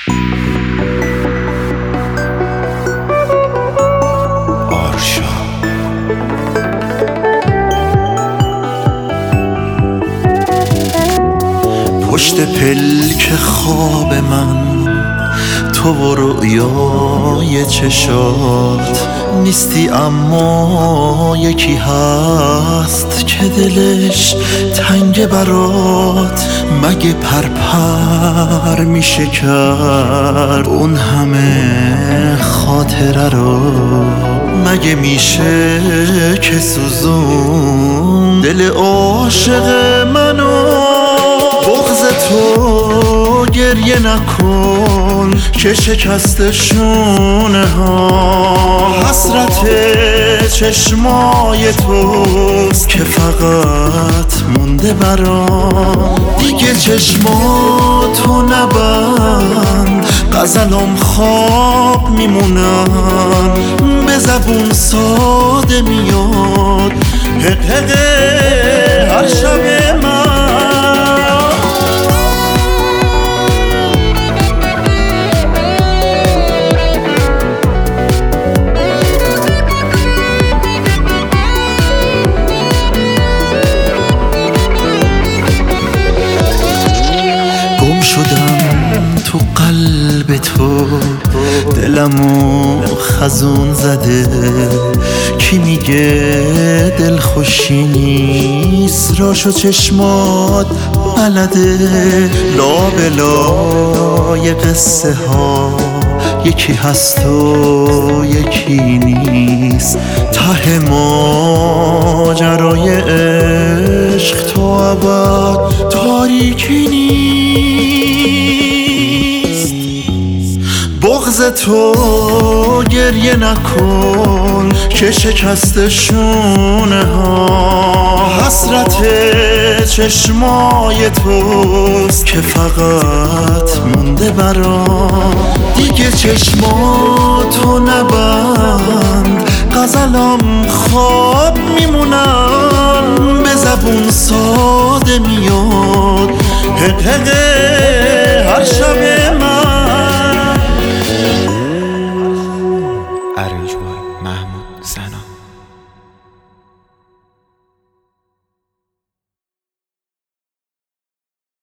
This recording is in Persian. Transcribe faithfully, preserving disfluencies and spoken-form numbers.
پشت پلک خواب من تو و رؤیای چشات نیستی، اما یکی هست که دلش تنگ برات. مگه پرپر میشه کرد اون همه خاطره رو؟ مگه میشه که سوزون دل عاشق منو؟ بغض تو گریه نکن که شکست شونه ها، حسرت چشمای توست که فقط مونده برام. دیگه چشماتو نبند، غزلام خواب میمونن، به زبون ساده میاد حقیقه هر شب من. گم شدم تو قلب تو، دلمو خزون زده. کی میگه دل خوشی نیست، راشو چشمات بلده. لابلای قصه ها یکی هست و یکی نیست، ته ماجرای عشق تو ابد تاریکی نیست. بغض تو گریه نکن که شکست شونه ها، حسرت چشمای توست که فقط مونده برام. دیگه چشماتو نبند، غزلام خواب میمونن، به زبون ساده میاد حقیقه هر شب من.